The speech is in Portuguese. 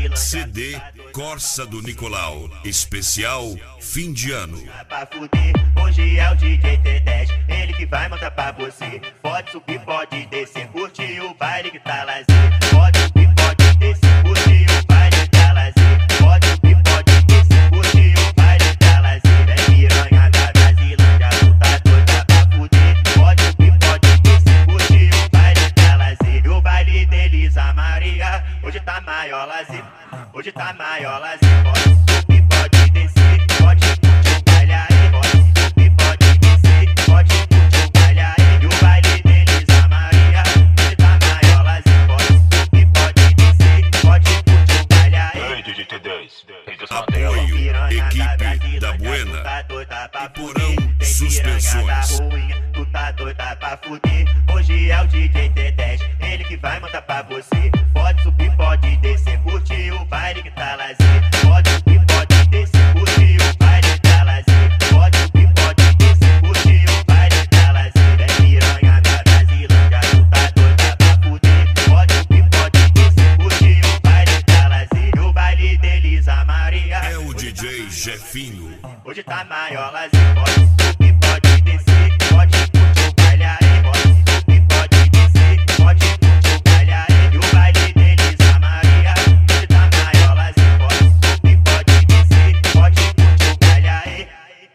CD Corsa do Nicolau, especial fim de ano. Hoje é o DJ T10, ele que vai mandar pra você. Pode subir, pode descer, curte o baile que tá lazer. Pode subir, pode descer, curte o baile que tá lazer. Pode subir, pode descer, curte o baile que tá lazer. É piranha da Brasilândia, tu tá doida pra fuder. Pode subir, pode descer, curte o baile que tá lazer. E o baile de Elisa Maria, hoje tá maior lazer. Hoje tá maior lazer. Pode subir, pode descer, pode curtir o baile aí. Pode subir, pode descer, pode curtir o baile aí. E o baile de Elisa Maria, hoje tá maior lazer. Pode subir, pode descer, pode curtir o baile aí. Ei, DJ T10, Apoio, equipe da Buena e Porão Suspensões. Tu tá doida pra fuder. Hoje é o DJ T10, ele que vai mandar pra você. Pode subir, pode descer, curte o baile que tá lazer. Pode subir, pode descer, curte o baile que tá lazer. Pode subir, pode descer, curte o baile que tá lazer. É piranha da Brasilândia, tu tá doida pra fuder. Pode subir, pode descer, curte o baile que tá lazer. E o baile de Elisa Maria É o DJ Jefinho. hoje tá maior lazer. Pode subir,